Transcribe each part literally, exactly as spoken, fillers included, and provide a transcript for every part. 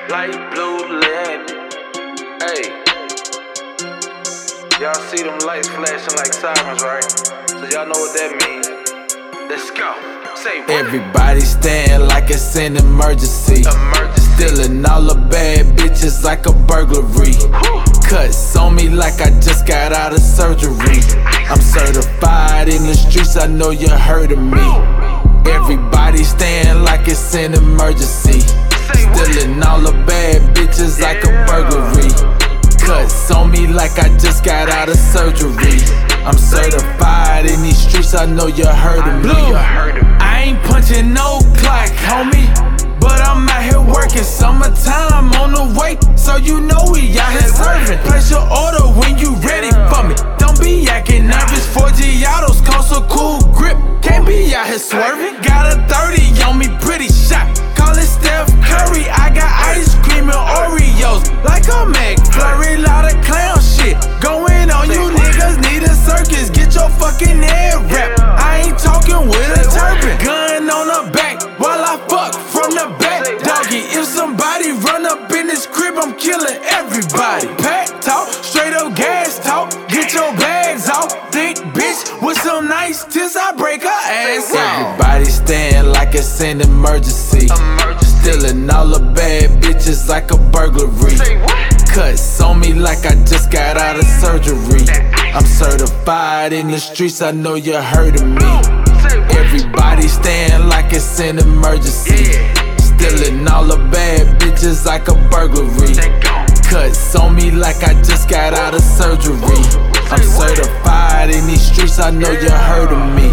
light blue lamp. Hey, y'all see them lights flashing like sirens, right? So y'all know what that means. Let's go. Say what? Everybody stand like it's an emergency. Emergency. Stealing all the bad bitches like a burglary. Cuts on me like I just got out of surgery. I'm certified in the streets, I know you heard of me. Everybody stand like it's an emergency. Stealing all the bad bitches like a burglary. Cuts on me like I just got out of surgery. I'm certified in these streets, I know you heard of me. I ain't punching no clock, homie, but I'm out here working. Summertime on the way, so you know we out here serving. Place your order when you ready for me. Don't be acting nervous. four G autos cost a cool grip. Can't be out here swerving. Got a thirty on me, pretty shot. Call it Steph Curry. I got ice cream and Oreos like a McFlurry. Lot of clown shit going on. You niggas need a circus. Get your fucking head wrapped. I ain't talking with a turban. Gun on the back while I fuck from the back. Doggy, if somebody run up in this crib, I'm killing everybody. Pack talk, straight up gas talk. Get your bags off. Thick bitch with some nice tits, I break her ass off. Everybody stand like it's an emergency. Stealing all the bad bitches like a burglary. Cuts on me like I just got out of surgery. I'm certified in the streets, I know you heard of me. Everybody stand like it's an emergency. Stealing all the bad bitches like a burglary. Cuts on me like I just got out of surgery. I'm certified in these streets, I know you heard of me.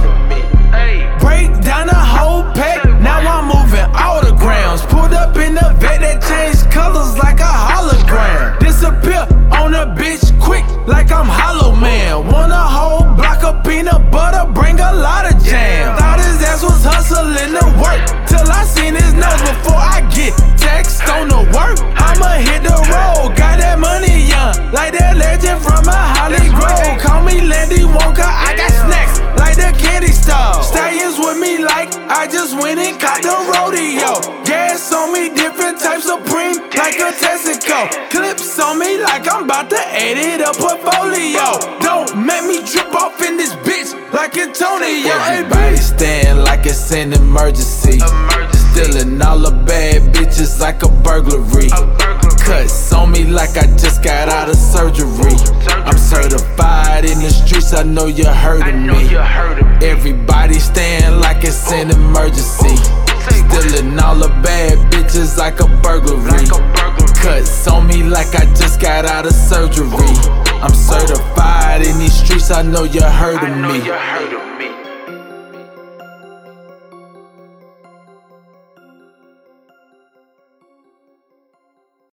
Break down the whole pack, now I'm moving all the grounds. Pulled up in the vet that changed colors like a hologram. Disappear on a bitch quick like I'm Hollow Man. Want a whole block of peanut butter, bring a lot of jam. Thought his ass was hustling to work, till I seen his nose before I get text on the work. I'ma hit the road, got that money young, like that legend from a Holly Grove. Call me Landy Wonka, I got snacks like the candy store. Stallions with me like I just went and caught the rodeo. Gas on me, different types of Supreme like a Texaco. Clips on me like I'm about to edit a portfolio. Don't make me trip off in this bitch like Antonio. Everybody stand like it's an emergency. Stealing all the bad bitches like a burglary. Cuts on me like I just got out of surgery. I'm certified in the streets, I know you heard of me. Everybody stand like it's an emergency. Stealing all the bad bitches like a burglary. Cuts on me like I just got out of surgery. I'm certified in these streets, I know you heard of me.